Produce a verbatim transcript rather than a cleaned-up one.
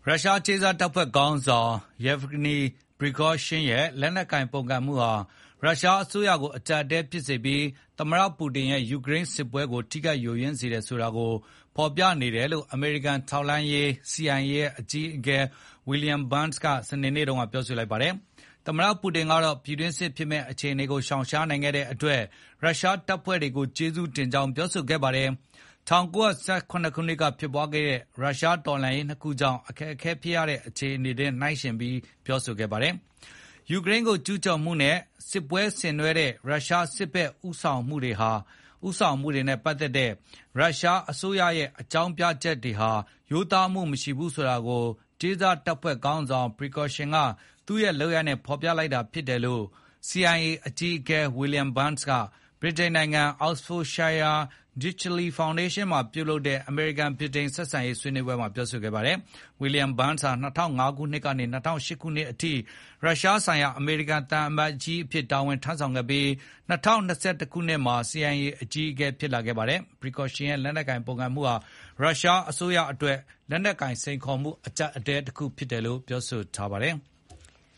ရုရှားကြေးစားတပ်ဖွဲ့ခေါင်းဆောင် Yevgeny Prigozhin ရဲ့လက်နက်ကိုင်ပုန်ကန်မှုဟာရုရှားအစိုးရကိုအကျပ်အတည်းဖြစ်စေပြီးသမ္မတပူတင်ရဲ့ယူကရိန်းစစ်ပွဲကိုထိခိုက်ယိုယွင်းစေတယ်ဆိုတာကိုဖော်ပြနေတယ်လို့အမေရိကန်ထောက်လှမ်းရေး စီ အိုင် အေ ရဲ့အကြီးအကဲ William Burns ကစနေနေ့တုန်းကပြောဆိုလိုက်ပါတယ်။ သမ္မတပူတင်ကတော့ပြည်တွင်းစစ်ဖြစ်မယ့်အခြေအနေကိုရှောင်ရှားနိုင်ခဲ့တဲ့အတွက်ရုရှားတပ်ဖွဲ့တွေကိုကျေးဇူးတင်ကြောင်းပြောဆိုခဲ့ပါတယ်။ ၁၉၁၇ ခုနှစ်ကဖြစ်ပွားခဲ့တဲ့ရုရှားတော်လှန်ရေးနှစ်ခုကြောင့်အခက်အခဲဖြစ်ရတဲ့အခြေအနေနဲ့နှိုင်းယှဉ်ပြီးပြောဆိုခဲ့ပါတယ်။ ယူကရိန်းကိုကျူးကျော်မှုနဲ့စစ်ပွဲဆင်နွှဲတဲ့ရုရှားစစ်ဘက်ဦးဆောင်မှုတွေဟာဦးဆောင်မှုတွေနဲ့ပတ်သက်တဲ့ရုရှားအစိုးရရဲ့အကြောင်းပြချက်တွေဟာရိုးသားမှုမရှိဘူးဆိုတာကိုကြေးစားတပ်ဖွဲ့ခေါင်းဆောင် Prigozhin ကသူ့ရဲ့လုပ်ရပ်နဲ့ဖော်ပြလိုက်တာဖြစ်တယ်လို့ စီ အိုင် အေ အကြီးအကဲ William Burns ကဗြိတိန်နိုင်ငံ Oxfordshire Ditchley Foundation မှာပြုလုပ်တဲ့အမေရိကန်-ဗြိတိန်ဆက်ဆံရေးဆွေးနွေးပွဲမှာပြောဆိုခဲ့ပါတယ်။ William Burns ဟာ ၂၀၀၅ ခုနှစ်ကနေ ၂၀၀၈ ခုနှစ်အထိရုရှားဆိုင်ရာအမေရိကန်သံအမတ်ကြီးအဖြစ်တာဝန်ထမ်းဆောင်ခဲ့ပြီး၂၀၂၁ ခုနှစ်မှာ စီ အိုင် အေ အကြီးအကဲဖြစ်လာခဲ့ပါတယ်။ Prigozhin ရဲ့လက်နက်ကိုင်ပုန်ကန်မှုဟာရုရှားအစိုးရအတွက်လက်နက်ကိုင်စိန်ခေါ်မှုအကျပ်အတည်းတခုဖြစ်တယ်လို့ပြောဆိုထားပါတယ်။